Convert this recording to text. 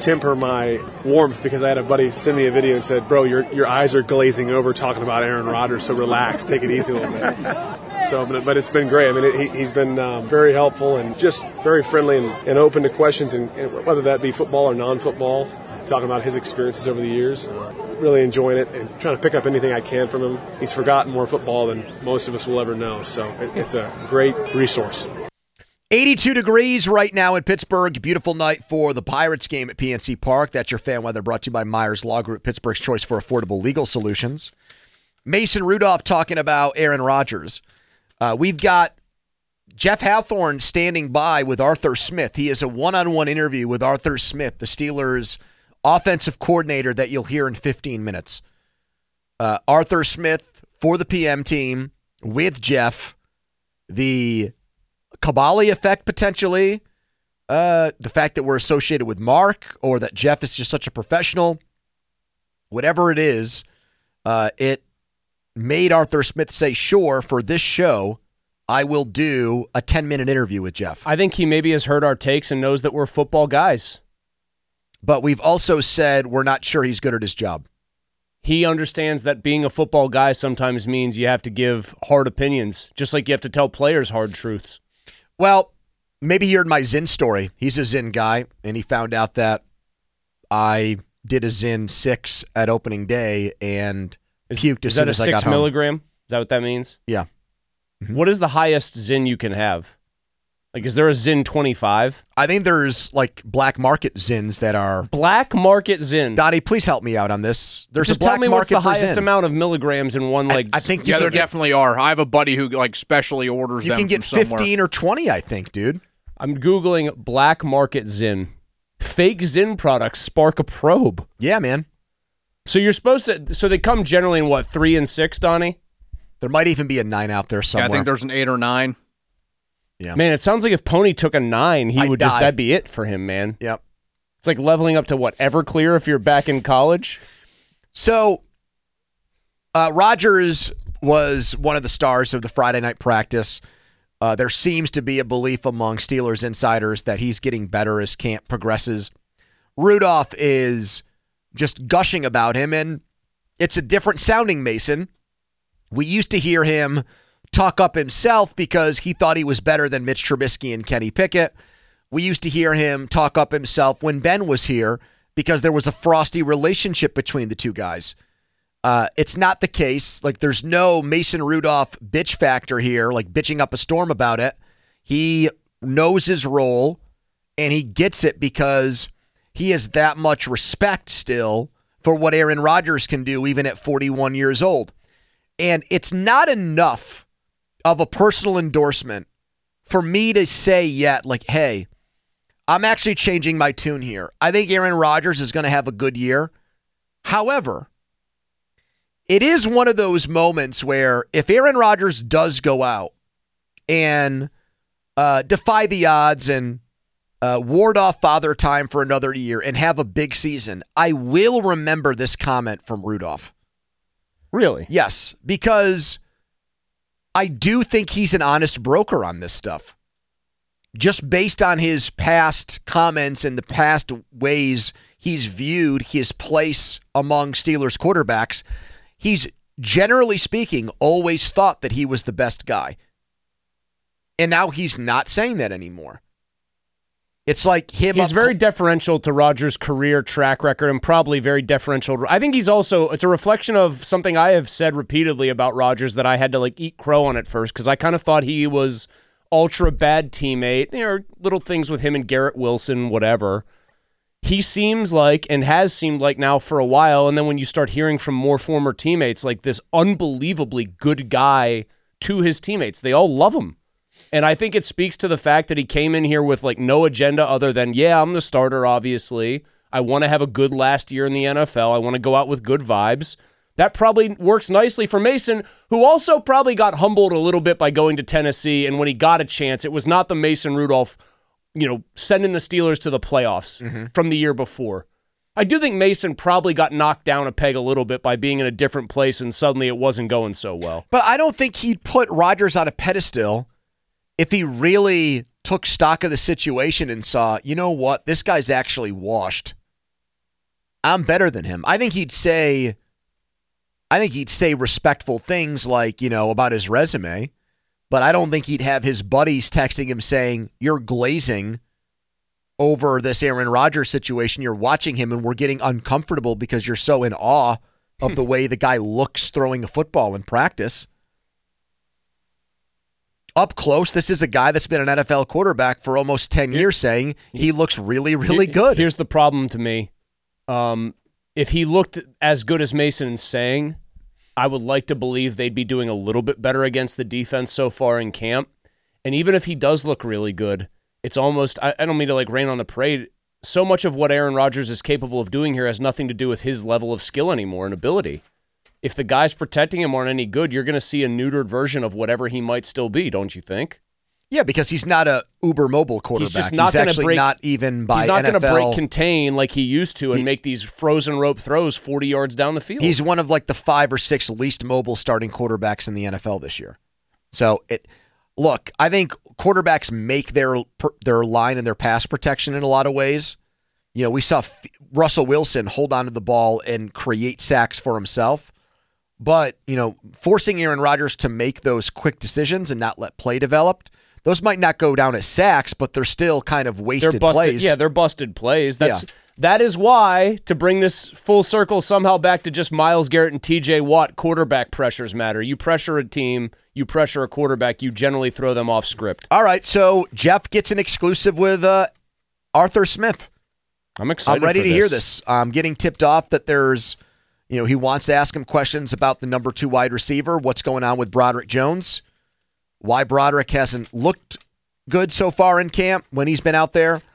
temper my warmth because I had a buddy send me a video and said, bro, your eyes are glazing over talking about Aaron Rodgers, so relax, take it easy a little bit. So, but it's been great. I mean, he's been very helpful and just very friendly and open to questions, and whether that be football or non-football, talking about his experiences over the years. Really enjoying it and trying to pick up anything I can from him. He's forgotten more football than most of us will ever know, so it's a great resource. 82 degrees right now in Pittsburgh. Beautiful night for the Pirates game at PNC Park. That's your fan weather brought to you by Myers Law Group, Pittsburgh's choice for affordable legal solutions. Mason Rudolph talking about Aaron Rodgers. We've got Jeff Hawthorne standing by with Arthur Smith. He is a one-on-one interview with Arthur Smith, the Steelers' offensive coordinator that you'll hear in 15 minutes. Arthur Smith for the PM team with Jeff. The Caballi effect, potentially. The fact that we're associated with Mark or that Jeff is just such a professional. Whatever it is, it made Arthur Smith say, sure, for this show, I will do a 10-minute interview with Jeff. I think he maybe has heard our takes and knows that we're football guys. But we've also said we're not sure he's good at his job. He understands that being a football guy sometimes means you have to give hard opinions, just like you have to tell players hard truths. Well, maybe he heard my Zyn story. He's a Zyn guy, and he found out that I did a Zyn 6 at opening day and puked as soon as I got home. Is that a 6 milligram? Is that what that means? Yeah. Mm-hmm. What is the highest Zyn you can have? Like, is there a Zyn 25? I think there's, like, black market Zyns that are... Black market Zyn. Donnie, please help me out on this. There's Just a black tell me market what's the highest Zyn. amount of milligrams in one, like... I think there definitely are. I have a buddy who, like, specially orders them. You can get from 15 somewhere. or 20, I think, dude. I'm Googling black market Zyn. Fake Zyn products spark a probe. Yeah, man. So you're supposed to... So they come generally in, what, 3 and 6, Donnie? There might even be a 9 out there somewhere. Yeah, I think there's an 8 or 9. Yeah. Man, it sounds like if Pony took a 9, that'd be it for him, man. Yep. It's like leveling up to what, Everclear if you're back in college? So, Rodgers was one of the stars of the Friday night practice. There seems to be a belief among Steelers insiders that he's getting better as camp progresses. Rudolph is just gushing about him, and it's a different sounding Mason. We used to hear him talk up himself because he thought he was better than Mitch Trubisky and Kenny Pickett. We used to hear him talk up himself when Ben was here because there was a frosty relationship between the two guys. It's not the case. Like, there's no Mason Rudolph bitch factor here, like bitching up a storm about it. He knows his role, and he gets it because he has that much respect still for what Aaron Rodgers can do even at 41 years old. And it's not enough of a personal endorsement for me to say yet, like, hey, I'm actually changing my tune here. I think Aaron Rodgers is going to have a good year. However, it is one of those moments where if Aaron Rodgers does go out and defy the odds and ward off Father Time for another year and have a big season, I will remember this comment from Rudolph. Really? Yes, because I do think he's an honest broker on this stuff. Just based on his past comments and the past ways he's viewed his place among Steelers quarterbacks, he's, generally speaking, always thought that he was the best guy. And now he's not saying that anymore. It's like him. He's very deferential to Rodgers' career track record and probably very deferential. I think he's also, it's a reflection of something I have said repeatedly about Rodgers that I had to like eat crow on at first because I kind of thought he was ultra bad teammate. There are little things with him and Garrett Wilson, whatever. He seems like, and has seemed like now for a while, and then when you start hearing from more former teammates, like this unbelievably good guy to his teammates. They all love him. And I think it speaks to the fact that he came in here with like no agenda other than, yeah, I'm the starter, obviously. I want to have a good last year in the NFL. I want to go out with good vibes. That probably works nicely for Mason, who also probably got humbled a little bit by going to Tennessee. And when he got a chance, it was not the Mason Rudolph, sending the Steelers to the playoffs from the year before. I do think Mason probably got knocked down a peg a little bit by being in a different place and suddenly it wasn't going so well. But I don't think he'd put Rodgers on a pedestal if he really took stock of the situation and saw, you know what, this guy's actually washed. I'm better than him. I think he'd say respectful things like, about his resume, but I don't think he'd have his buddies texting him saying, you're glazing over this Aaron Rodgers situation. You're watching him and we're getting uncomfortable because you're so in awe of the way the guy looks throwing a football in practice. Up close, this is a guy that's been an NFL quarterback for almost 10 years saying he looks really, really good. Here's the problem to me. If he looked as good as Mason is saying, I would like to believe they'd be doing a little bit better against the defense so far in camp. And even if he does look really good, it's almost, I don't mean to rain on the parade. So much of what Aaron Rodgers is capable of doing here has nothing to do with his level of skill anymore and ability. If the guys protecting him aren't any good, you're going to see a neutered version of whatever he might still be, don't you think? Yeah, because he's not a uber mobile quarterback. He's not even by NFL. He's not going to break contain like he used to and make these frozen rope throws 40 yards down the field. He's one of the 5 or 6 least mobile starting quarterbacks in the NFL this year. So look, I think quarterbacks make their line and their pass protection in a lot of ways. We saw Russell Wilson hold on to the ball and create sacks for himself. But, forcing Aaron Rodgers to make those quick decisions and not let play develop, those might not go down as sacks, but they're still kind of wasted plays. Yeah, they're busted plays. That is why, to bring this full circle somehow back to just Myles Garrett and TJ Watt, quarterback pressures matter. You pressure a team, you pressure a quarterback, you generally throw them off script. All right, so Jeff gets an exclusive with Arthur Smith. I'm excited. I'm ready to this. hear this. I'm getting tipped off that there's, he wants to ask him questions about the number 2 wide receiver, what's going on with Broderick Jones, why Broderick hasn't looked good so far in camp when he's been out there.